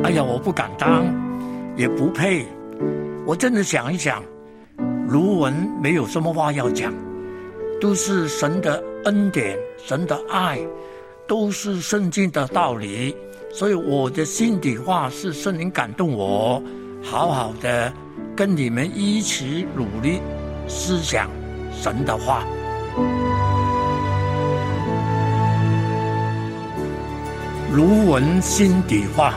哎呀，我不敢当，也不配。我真的想一想，卢文没有什么话要讲，都是神的恩典，神的爱，都是圣经的道理。所以我的心底话是圣灵感动我，好好的跟你们一起努力思想神的话。卢文心底话。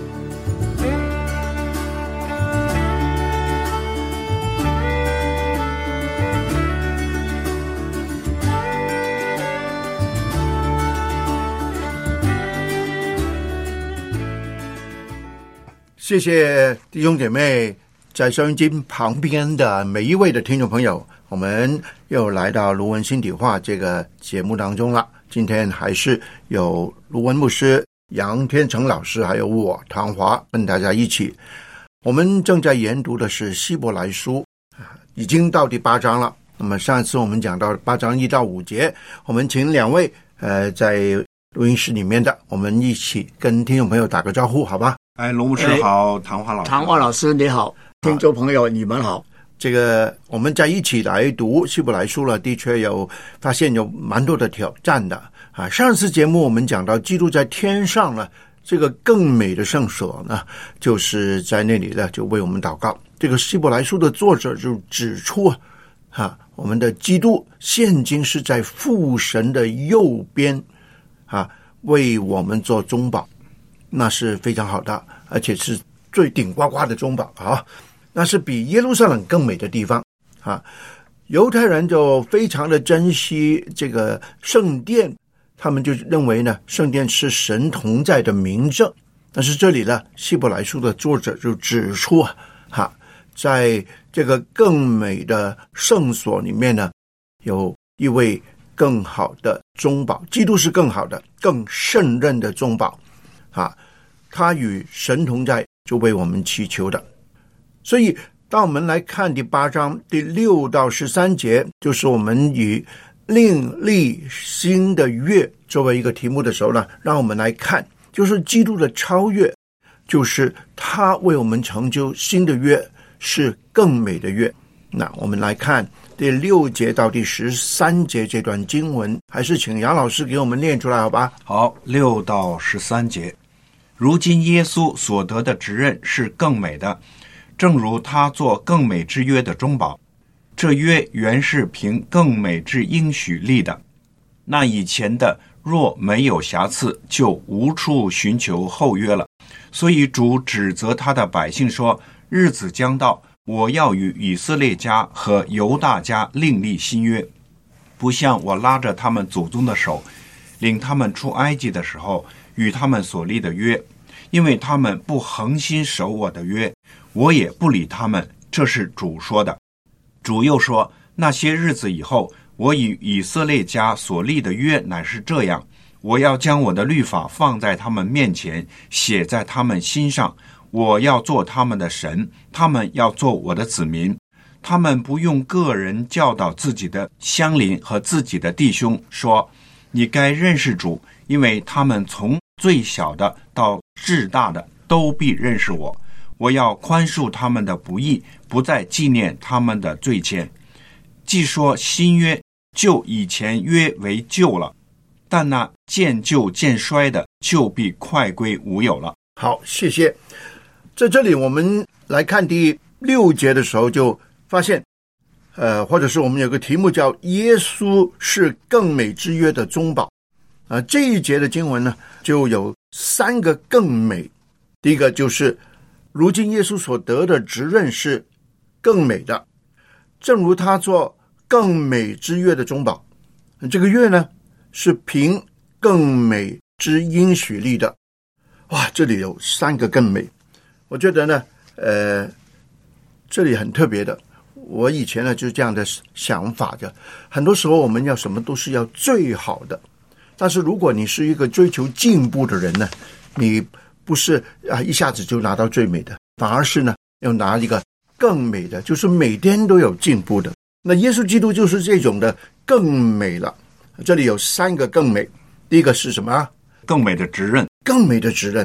谢谢弟兄姐妹在收音机旁边的每一位的听众朋友，我们又来到卢文心底话这个节目当中了。今天还是有卢文牧师、杨天成老师还有我唐华跟大家一起。我们正在研读的是希伯来书，已经到第8章了。那么上一次我们讲到8章1到5节，我们请两位在录音室里面的，我们一起跟听众朋友打个招呼好吧。 龙牧师好，唐华老师， 唐华老师你好，听众朋友你们好。 这个我们在一起来读希伯来书了，的确有发现有蛮多的挑战的啊。上次节目我们讲到基督在天上呢，这个更美的圣所呢，就是在那里呢，就为我们祷告。这个希伯来书的作者就指出我们的基督现今是在父神的右边为我们做中保，那是非常好的，而且是最顶呱呱的中保啊！那是比耶路撒冷更美的地方啊！犹太人就非常的珍惜这个圣殿，他们就认为呢，圣殿是神同在的明证。但是这里呢，希伯来书的作者就指出在这个更美的圣所里面呢，有一位更好的中保，基督是更好的、更胜任的中保他与神同在，就为我们祈求的。所以当我们来看第8章第6到13节，就是我们以另立新的约作为一个题目的时候呢，让我们来看就是基督的超越，就是他为我们成就新的约，是更美的约。那我们来看第6节到第13节这段经文，还是请杨老师给我们念出来好吧？ 好，6到13节。如今耶稣所得的职任是更美的，正如他做更美之约的中保。这约原是凭更美之应许立的，那以前的若没有瑕疵，就无处寻求后约了。所以主指责他的百姓说，日子将到，我要与以色列家和犹大家另立新约，不像我拉着他们祖宗的手，领他们出埃及的时候与他们所立的约，因为他们不恒心守我的约，我也不理他们。这是主说的。主又说，那些日子以后，我与以色列家所立的约乃是这样，我要将我的律法放在他们面前，写在他们心上，我要做他们的神，他们要做我的子民。他们不用个人教导自己的乡邻和自己的弟兄，说你该认识主，因为他们从最小的到至大的都必认识我。我要宽恕他们的不义，不再纪念他们的罪愆。既说新约，就以前约为旧了，但那渐旧渐衰的，就必快归无有了。 好，谢谢。在这里我们来看第6节的时候，就发现或者是我们有个题目叫耶稣是更美之约的中保这一节的经文呢，就有3个更美。第一个就是如今耶稣所得的职任是更美的，正如他做更美之约的中保。这个约呢，是凭更美之应许立的。哇，这里有3个更美。我觉得呢这里很特别的。我以前呢就是这样的想法的，很多时候我们要什么都是要最好的，但是如果你是一个追求进步的人呢，你不是一下子就拿到最美的，反而是呢要拿一个更美的，就是每天都有进步的。那耶稣基督就是这种的更美了。这里有3个更美。第一个是什么？ 更美的职任。 更美的职任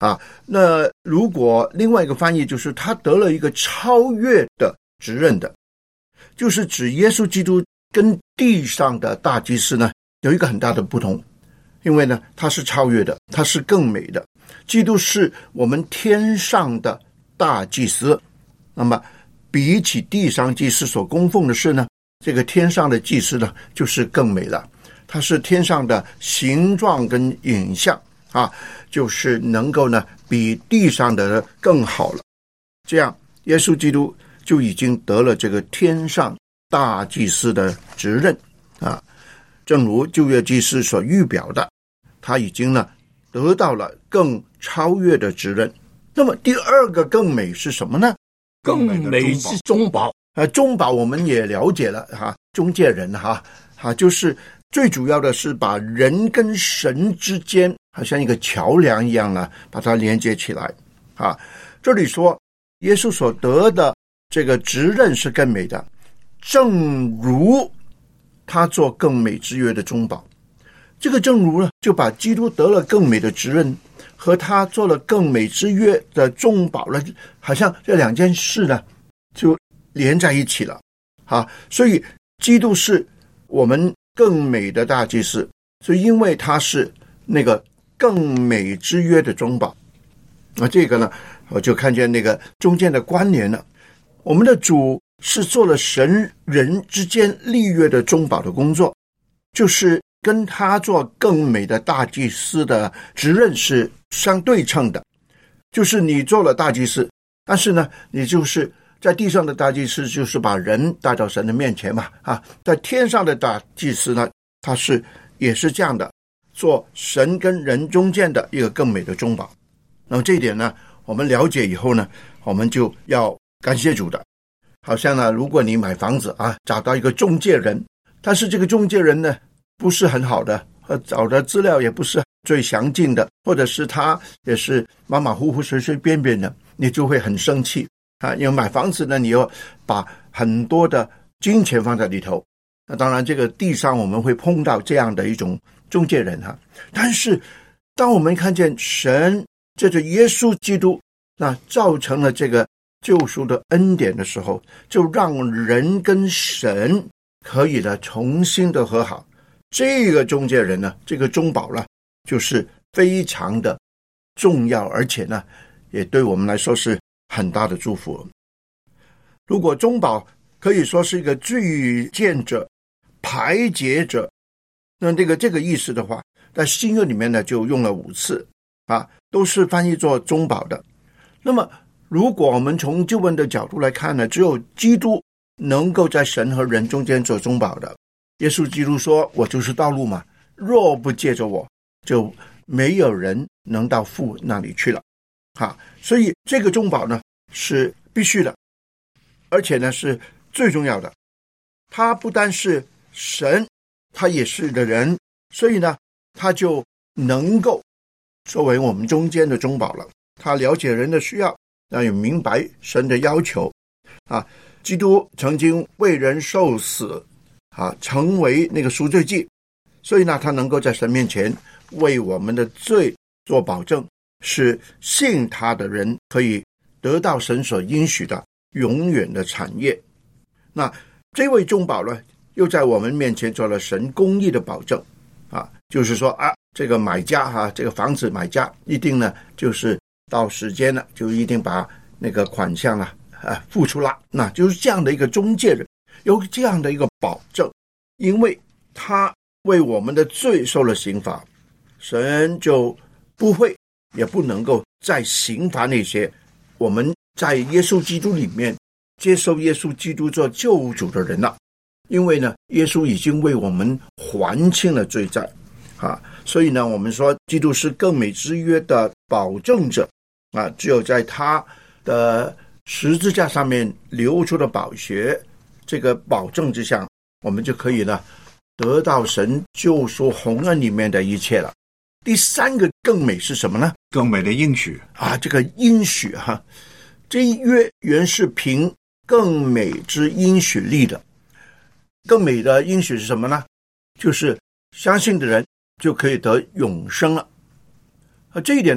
啊。那如果另外一个翻译就是他得了一个超越的职任的，就是指耶稣基督跟地上的大祭司呢有一个很大的不同，因为呢他是超越的，他是更美的。基督是我们天上的大祭司，那么比起地上祭司所供奉的事呢，这个天上的祭司呢就是更美了。它是天上的形状跟影像啊，就是能够呢比地上的更好了。这样耶稣基督就已经得了这个天上大祭司的职任啊，正如旧约祭司所预表的，他已经呢得到了更超越的职任。那么第二个更美是什么呢？ 更美是中保。 中保我们也了解了哈，中介人就是最主要的是把人跟神之间好像一个桥梁一样呢，把它连接起来啊。这里说耶稣所得的这个职任是更美的，正如他做更美之约的中保。这个正如呢，就把基督得了更美的职任和他做了更美之约的中保了，好像这两件事呢就连在一起了啊。所以基督是我们更美的大祭司，所以因为他是那个更美之约的中保，那这个呢我就看见那个中间的关联了。我们的主是做了神人之间立约的中保的工作，就是跟他做更美的大祭司的职任是相对称的。就是你做了大祭司，但是呢你就是在地上的大祭司就是把人带到神的面前嘛啊，在天上的大祭司呢，他也是这样的，做神跟人中间的一个更美的中保。那么这一点呢我们了解以后呢，我们就要感谢主的。好像呢如果你买房子啊，找到一个中介人，但是这个中介人呢不是很好的，找的资料也不是最详尽的，或者是他也是马马虎虎随随便便的，你就会很生气啊。因为买房子呢你要把很多的金钱放在里头，那当然这个地上我们会碰到这样的一种中介人哈。但是当我们看见神借着耶稣基督那造成了这个救赎的恩典的时候，就让人跟神可以呢重新的和好。这个中介人呢，这个中保呢，就是非常的重要，而且呢也对我们来说是很大的祝福。如果中保可以说是一个拒荐者、排解者，那这个意思的话，在新约里面呢就用了5次啊，都是翻译作中保的。那么如果我们从救恩的角度来看呢，只有基督能够在神和人中间做中保的。耶稣基督说我就是道路嘛，若不借着我，就没有人能到父那里去了所以这个中保呢是必须的，而且呢是最重要的。他不单是神，他也是个人，所以呢他就能够作为我们中间的中保了。他了解人的需要，也明白神的要求基督曾经为人受死成为那个赎罪祭，所以呢他能够在神面前为我们的罪做保证，使信他的人可以得到神所应许的永远的产业。那这位中保呢又在我们面前做了神公义的保证就是说这个买家这个房子买家一定呢就是到时间了就一定把那个款项付出了，那就是这样的一个中介人，有这样的一个保证。因为他为我们的罪受了刑罚，神就不会也不能够再刑罚那些我们在耶稣基督里面接受耶稣基督做救主的人了。因为呢耶稣已经为我们还清了罪债所以呢我们说基督是更美之约的保证者只有在他的十字架上面流出的宝血这个保证之下，我们就可以呢得到神救赎洪恩里面的一切了。第三个更美是什么呢？ 更美的应许这个应许这一约原是凭更美之应许立的。更美的应许是什么呢？就是相信的人就可以得永生了。这一点呢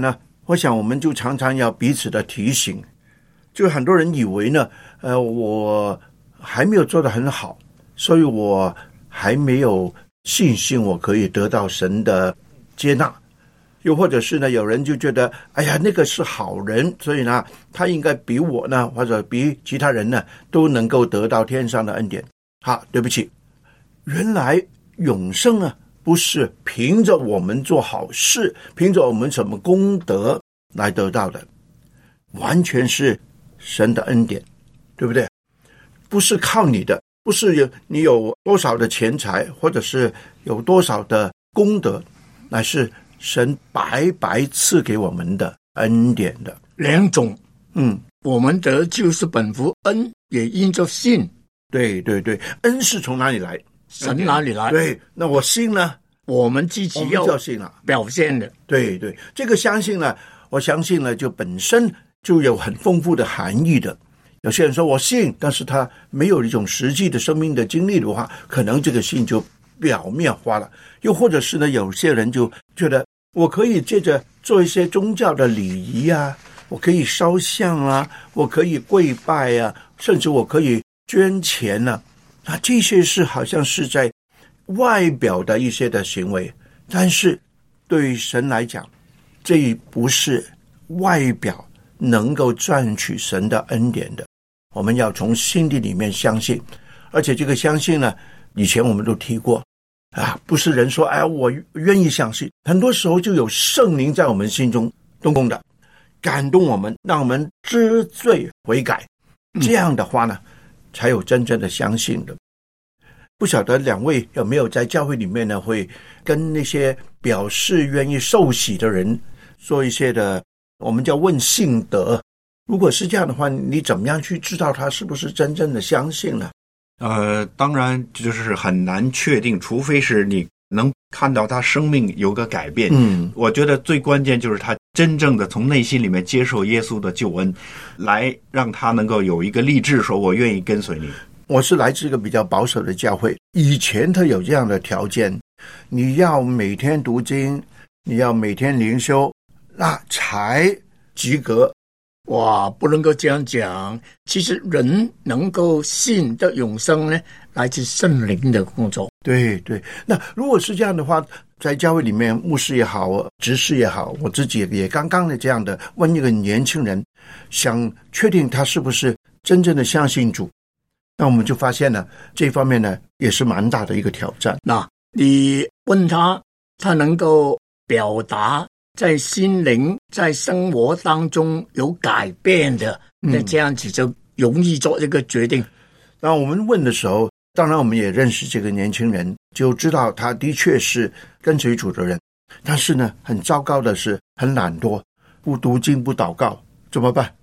我想我们就常常要彼此的提醒，就很多人以为呢，我还没有做得很好，所以我还没有信心我可以得到神的接纳。又或者是呢，有人就觉得，哎呀，那个是好人，所以呢，他应该比我呢，或者比其他人呢，都能够得到天上的恩典。好，对不起，原来永生啊，不是凭着我们做好事，凭着我们什么功德来得到的，完全是神的恩典，对不对？不是靠你的，不是你有多少的钱财，或者是有多少的功德，乃是神白白赐给我们的恩典的。 两种，我们得救是本乎恩，也因着信。 对对对，恩是从哪里来？ 神哪里来？ 对，那我信呢？ 我们自己要信了， 表现的。 对对，这个相信呢，我相信呢，就本身就有很丰富的含义的。有些人说我信，但是他没有一种实际的生命的经历的话，可能这个信就表面化了。又或者是呢，有些人就觉得我可以借着做一些宗教的礼仪啊，我可以烧香啊，我可以跪拜啊，甚至我可以捐钱啊，这些是好像是在外表的一些的行为，但是对于神来讲，这不是外表能够赚取神的恩典的。我们要从心底里面相信，而且这个相信呢，以前我们都提过不是人说我愿意相信，很多时候就有圣灵在我们心中动工的，感动我们，让我们知罪悔改，这样的话呢，才有真正的相信的。不晓得两位有没有在教会里面呢，会跟那些表示愿意受洗的人做一些的，我们叫问信德。如果是这样的话，你怎么样去知道他是不是真正的相信呢？ 当然就是很难确定，除非是你能看到他生命有个改变。我觉得最关键就是他真正的从内心里面接受耶稣的救恩，来让他能够有一个立志说我愿意跟随你。 我是来自一个比较保守的教会，以前他有这样的条件，你要每天读经，你要每天灵修，那才及格。 哇，不能够这样讲。其实人能够信的永生呢，来自圣灵的工作。 对对，那如果是这样的话，在教会里面，牧师也好，执事也好，我自己也刚刚的这样的问一个年轻人，想确定他是不是真正的相信主，那我们就发现呢，这方面呢也是蛮大的一个挑战。 那你问他，他能够表达在心灵在生活当中有改变的，那这样子就容易做这个决定。 那我们问的时候，当然我们也认识这个年轻人，就知道他的确是跟随主的人，但是呢，很糟糕的是很懒惰，不读经不祷告，怎么办？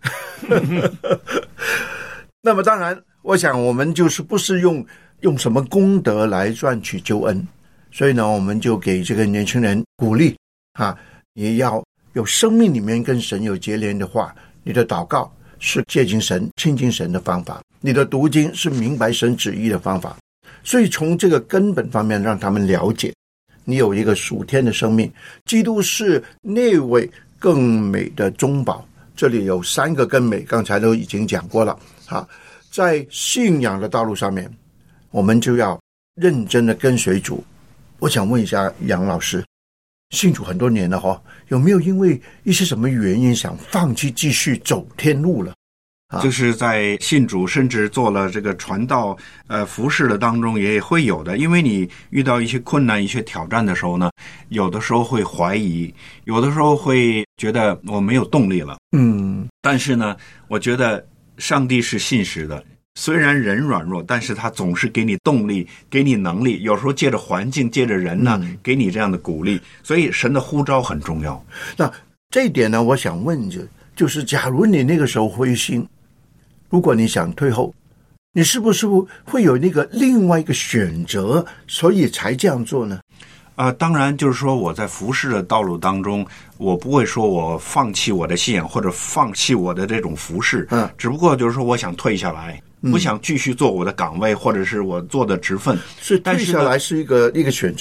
那么当然我想我们就是不是用什么功德来赚取救恩，所以呢，我们就给这个年轻人鼓励也要有生命里面跟神有结连的话，你的祷告是接近神亲近神的方法，你的读经是明白神旨意的方法。所以从这个根本方面让他们了解，你有一个属天的生命，基督是那位更美的中保。这里有3个更美，刚才都已经讲过了。在信仰的道路上面，我们就要认真的跟随主。我想问一下杨老师，信主很多年了有没有因为一些什么原因想放弃继续走天路了？ 就是在信主甚至做了这个传道服事的当中也会有的。因为你遇到一些困难一些挑战的时候呢，有的时候会怀疑，有的时候会觉得我没有动力了。但是呢，我觉得上帝是信实的，虽然人软弱，但是他总是给你动力，给你能力，有时候借着环境借着人呢，给你这样的鼓励。所以神的呼召很重要。 那这一点呢，我想问就是假如你那个时候灰心，如果你想退后，你是不是会有那个另外一个选择，所以才这样做呢？ 当然就是说我在服事的道路当中，我不会说我放弃我的信仰或者放弃我的这种服事，只不过就是说我想退下来，不想继续做我的岗位或者是我做的职分。 是退下来是一个选择，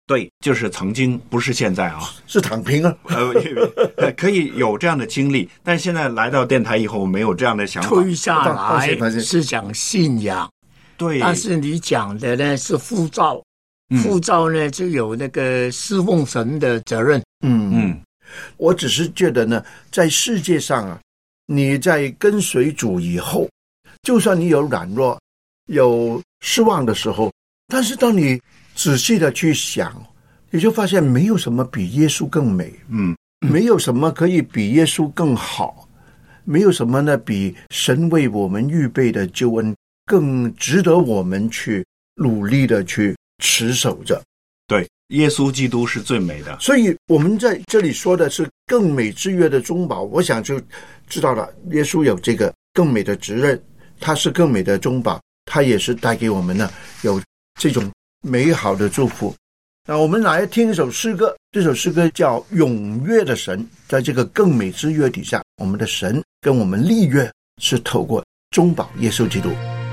对，就是曾经，不是现在啊。 是躺平啊。 可以有这样的经历，但是现在来到电台以后，没有这样的想法。 退下放心来是讲信仰， 对， 但是你讲的呢是护照，护照呢就有那个侍奉神的责任。 我只是觉得呢，在世界上啊，你在跟随主以后，就算你有软弱、有失望的时候，但是当你仔细的去想，你就发现没有什么比耶稣更美，没有什么可以比耶稣更好，没有什么呢比神为我们预备的救恩更值得我们去努力的去持守着。 对，耶稣基督是最美的。 所以我们在这里说的是更美之约的中保，我想就知道了，耶稣有这个更美的职任，他是更美的中保，他也是带给我们呢有这种美好的祝福。那我们来听一首诗歌，这首诗歌叫《永约的神》。在这个更美之约底下，我们的神跟我们立约是透过中保耶稣基督。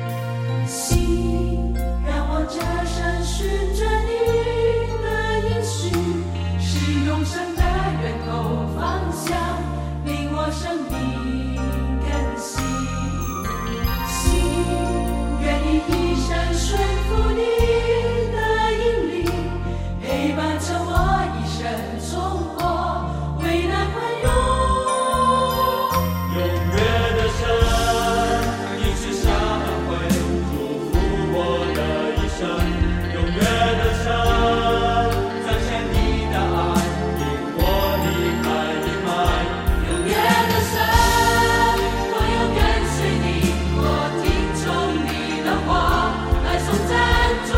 让我这生寻着你的应许，是永生的源头方向，令我生命更新。心愿意一生顺服你的引领，陪伴着我一生冲破危难困扰。 永约的神，你是下回祝福我的一生。永约的神，彰显你的爱，引我离开阴霾。 永远的神，我要跟随你，我听从你的话，来颂赞主。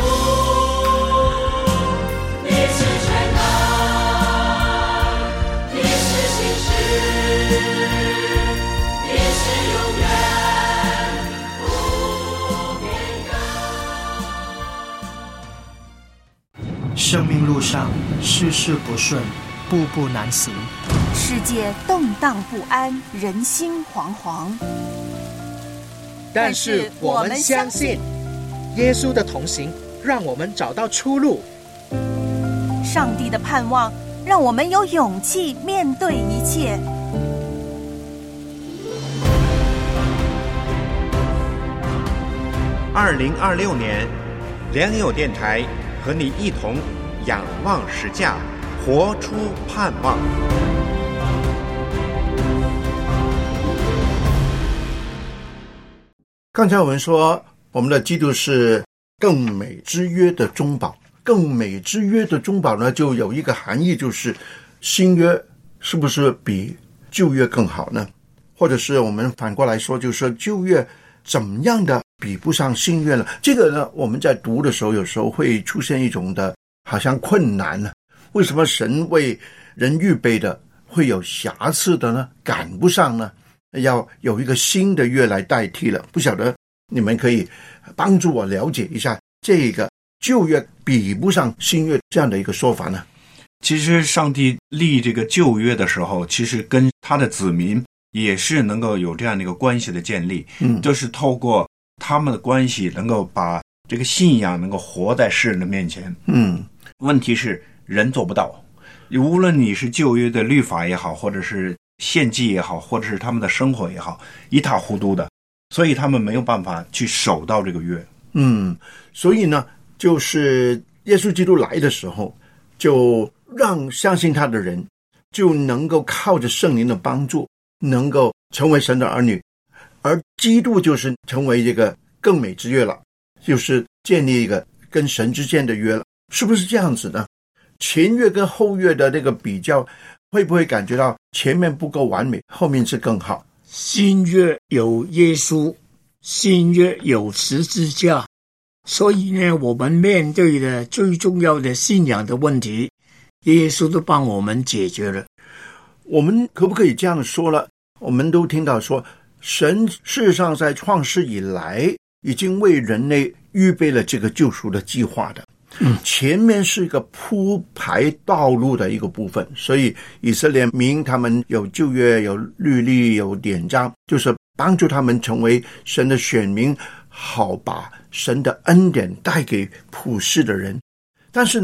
你是全能，你是信实，你是永远不变更。 生命路上事事不顺，步步难行， 世界动荡不安，人心惶惶。 但是我们相信耶稣的同行，让我们找到出路。 上帝的盼望，让我们有勇气面对一切。 2026年，良友电台和你一同仰望实价，活出盼望。 刚才我们说，我们的基督是更美之约的中保。更美之约的中保呢，就有一个含义，就是新约是不是比旧约更好呢？或者是我们反过来说，就是说旧约怎么样的比不上新约呢？这个呢，我们在读的时候，有时候会出现一种的好像困难呢。为什么神为人预备的会有瑕疵的呢？赶不上呢？要有一个新的约来代替了。不晓得你们可以帮助我了解一下这个旧约比不上新约这样的一个说法呢？ 其实上帝立这个旧约的时候，其实跟他的子民也是能够有这样的一个关系的建立，就是透过他们的关系能够把这个信仰能够活在世人的面前。问题是人做不到，无论你是旧约的律法也好，或者是献祭也好，或者是他们的生活也好，一塌糊涂的，所以他们没有办法去守到这个约。 所以呢，就是耶稣基督来的时候，就让相信他的人就能够靠着圣灵的帮助，能够成为神的儿女，而基督就是成为这个更美之约了，就是建立一个跟神之间的约了，是不是这样子呢？前约跟后约的那个比较，会不会感觉到前面不够完美，后面是更好？ 新约有耶稣，新约有十字架，所以呢，我们面对的最重要的信仰的问题，耶稣都帮我们解决了。 我们可不可以这样说了？我们都听到说，神事实上在创世以来已经为人类预备了这个救赎的计划的。前面是一个铺排道路的一个部分，所以以色列民他们有旧约，有律例，有典章，就是帮助他们成为神的选民，好把神的恩典带给普世的人。但是呢，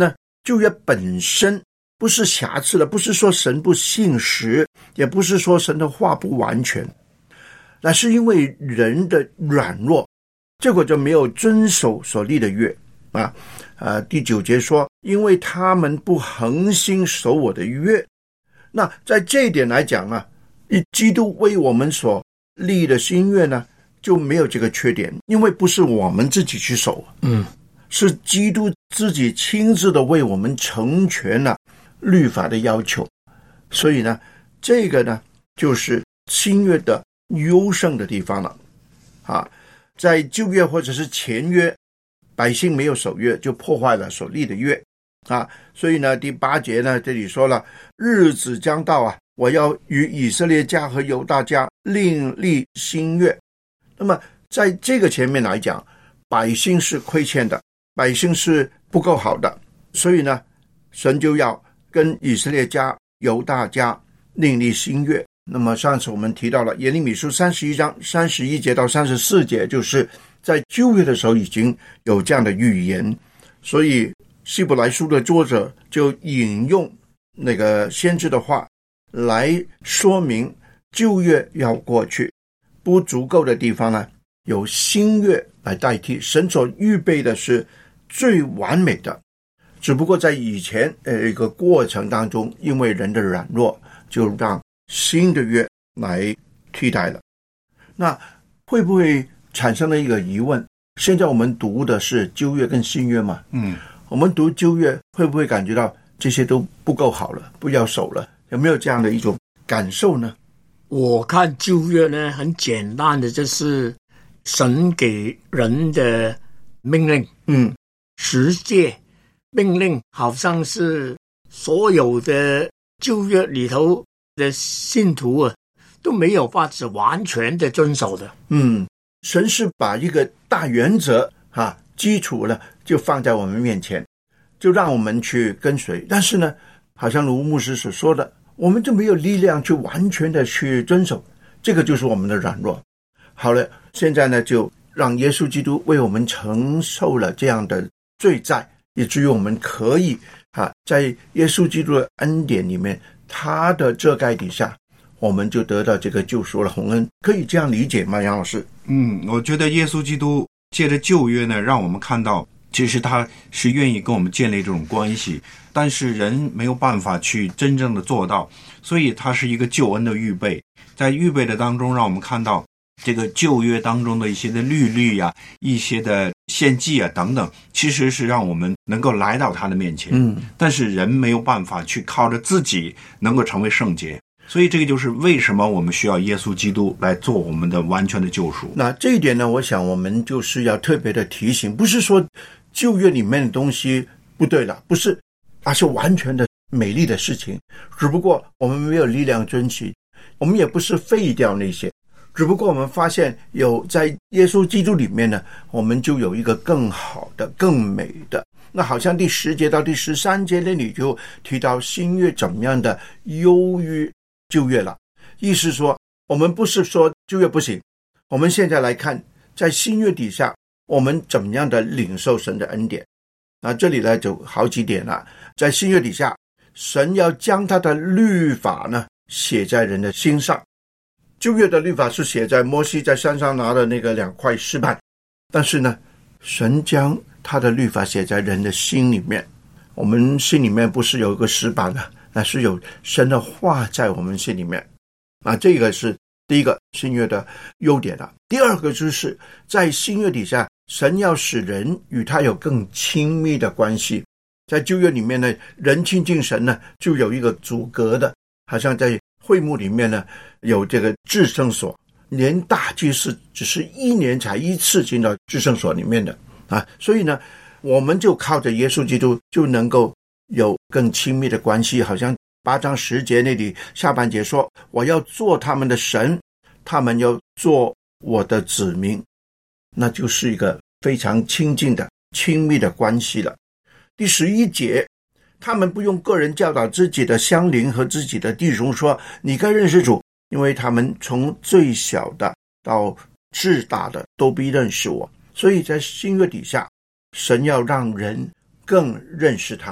旧约本身不是瑕疵的，不是说神不信实，也不是说神的话不完全，那是因为人的软弱，结果就没有遵守所立的约第9节说，因为他们不恒心守我的约。那在这一点来讲呢，基督为我们所立的新约呢，就没有这个缺点，因为不是我们自己去守，是基督自己亲自的为我们成全了律法的要求。所以呢，这个呢就是新约的优胜的地方了在旧约或者是前约，百姓没有守约，就破坏了所立的约所以呢，第8节呢，这里说了，日子将到我要与以色列家和犹大家另立新约。那么在这个前面来讲，百姓是亏欠的，百姓是不够好的，所以呢，神就要跟以色列家、犹大家另立新约。那么上次我们提到了耶利米书31章31节到34节，就是在旧约的时候已经有这样的预言，所以希伯来书的作者就引用那个先知的话来说明旧约要过去，不足够的地方呢，有新约来代替。神所预备的是最完美的，只不过在以前一个过程当中，因为人的软弱，就让新的约来替代了。那会不会产生了一个疑问，现在我们读的是旧约跟新约嘛？我们读旧约会不会感觉到这些都不够好了，不要守了？有没有这样的一种感受呢？ 我看旧约呢，很简单的，就是神给人的命令十诫命令，好像是所有的旧约里头的信徒都没有法子完全的遵守的。 神是把一个大原则基础呢就放在我们面前，就让我们去跟随。但是呢，好像卢牧师所说的，我们就没有力量去完全的去遵守，这个就是我们的软弱。好了，现在呢，就让耶稣基督为我们承受了这样的罪债，以至于我们可以在耶稣基督的恩典里面，他的遮盖底下，我们就得到这个救赎的洪恩。可以这样理解吗，杨老师？ 我觉得耶稣基督借着旧约呢，让我们看到其实他是愿意跟我们建立这种关系，但是人没有办法去真正的做到，所以他是一个救恩的预备。在预备的当中，让我们看到这个旧约当中的一些的律例一些的献祭等等，其实是让我们能够来到他的面前。但是人没有办法去靠着自己能够成为圣洁，所以这个就是为什么我们需要耶稣基督来做我们的完全的救赎。 那这一点呢，我想我们就是要特别的提醒，不是说旧约里面的东西不对了，不是，而是完全的美丽的事情，只不过我们没有力量遵循，我们也不是废掉那些，只不过我们发现有在耶稣基督里面呢，我们就有一个更好的更美的。那好像第10节到第13节那里就提到新约怎么样的优于旧约了，意思说我们不是说旧约不行，我们现在来看在新约底下我们怎么样的领受神的恩典。那这里呢就好几点了，在新约底下，神要将他的律法呢写在人的心上。旧约的律法是写在摩西在山上拿的那个2块石板，但是呢，神将他的律法写在人的心里面。我们心里面不是有一个石板那是有神的话在我们心里面。这个是第一个新约的优点了。第二个就是在新约底下，神要使人与他有更亲密的关系。在旧约里面呢，人亲近神呢就有一个阻隔的，好像在会幕里面呢有这个至圣所，连大祭司只是1年才1次进到至圣所里面的所以呢，我们就靠着耶稣基督就能够有更亲密的关系。好像8章10节那里下半节说，我要做他们的神，他们要做我的子民，那就是一个非常亲近的亲密的关系了。第11节，他们不用个人教导自己的乡邻和自己的弟兄说，你该认识主，因为他们从最小的到至大的都必认识我。”所以在新约底下，神要让人更认识他，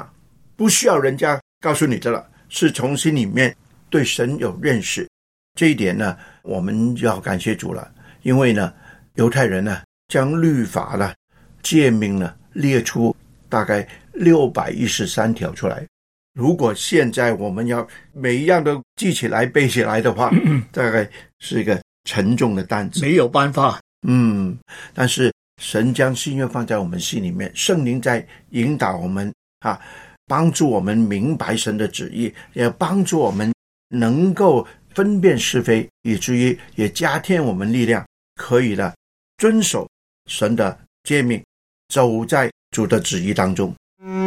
不需要人家告诉你的了，是从心里面对神有认识。这一点呢，我们就要感谢主了，因为呢，犹太人呢将律法呢、诫命呢列出大概613条出来。如果现在我们要每一样都记起来背起来的话，大概是一个沉重的担子， 没有办法。 但是神将心愿放在我们心里面，圣灵在引导我们帮助我们明白神的旨意，也帮助我们能够分辨是非，以至于也加添我们力量，可以呢遵守神的诫命，走在主的旨意当中。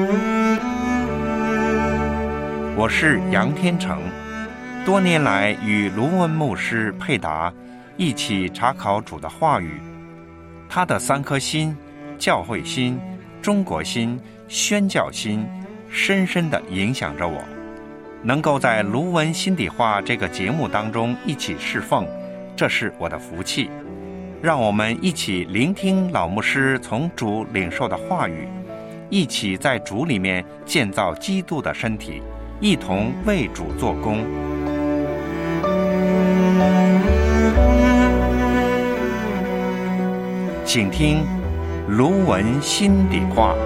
我是杨天成，多年来与卢文牧师配搭，一起查考主的话语。他的3颗心，教会心、中国心、宣教心，深深地影响着我。能够在卢文心底话这个节目当中一起侍奉，这是我的福气。让我们一起聆听老牧师从主领受的话语，一起在主里面建造基督的身体，一同为主做工。请听卢文心底话。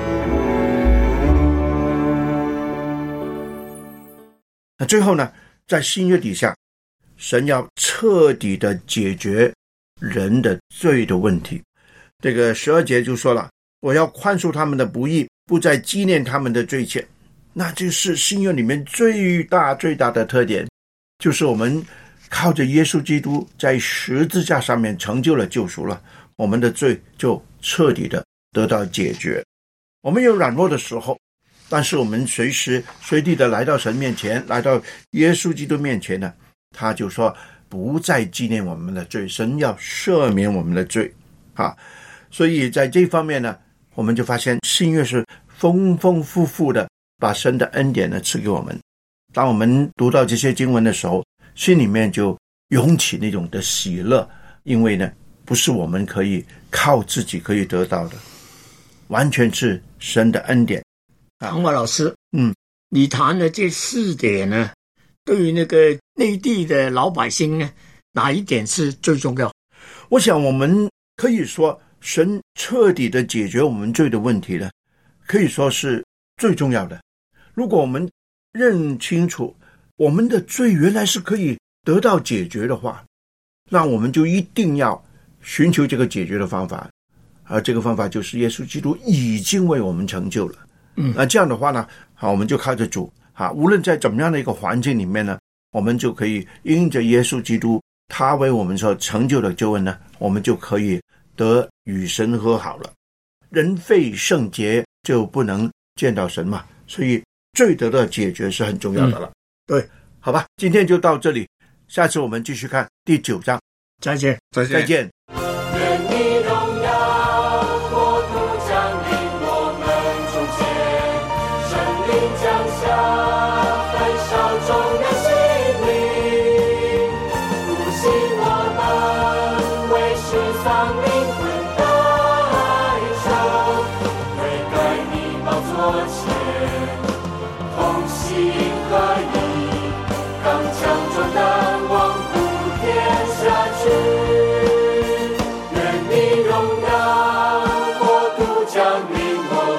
那最后呢，在新约底下，神要彻底的解决人的罪的问题。这个12节就说了，我要宽恕他们的不义，不再纪念他们的罪愆。那就是新约里面最大的特点，就是我们靠着耶稣基督在十字架上面成就了救赎了，我们的罪就彻底的得到解决。我们有软弱的时候，但是我们随时随地的来到神面前，来到耶稣基督面前呢，他就说不再纪念我们的罪，神要赦免我们的罪所以在这方面呢，我们就发现新约是丰丰富富的把神的恩典呢赐给我们。当我们读到这些经文的时候，心里面就涌起那种的喜乐，因为呢不是我们可以靠自己可以得到的，完全是神的恩典。 唐华老师，你谈的这4点呢，对于那个内地的老百姓呢，哪一点是最重要？ 我想我们可以说，神彻底的解决我们罪的问题呢，可以说是最重要的。如果我们认清楚我们的罪原来是可以得到解决的话，那我们就一定要寻求这个解决的方法，而这个方法就是耶稣基督已经为我们成就了。那这样的话呢，我们就靠着主无论在怎么样的一个环境里面呢，我们就可以因着耶稣基督他为我们所成就的救恩呢，我们就可以得与神和好了。人非圣洁就不能见到神嘛，所以罪得的解决是很重要的了。对，好吧，今天就到这里，下次我们继续看第9章。 再见。 再见。 愿你荣耀国度降临我们中间，圣灵降下焚烧众人心灵，复兴我们为世丧灵魂代赎，悔改你宝座前，同心合一，刚强壮胆往普天下去。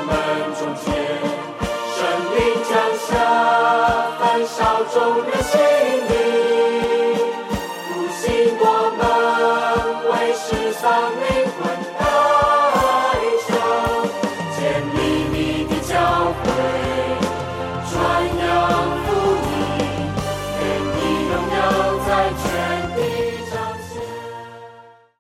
众人心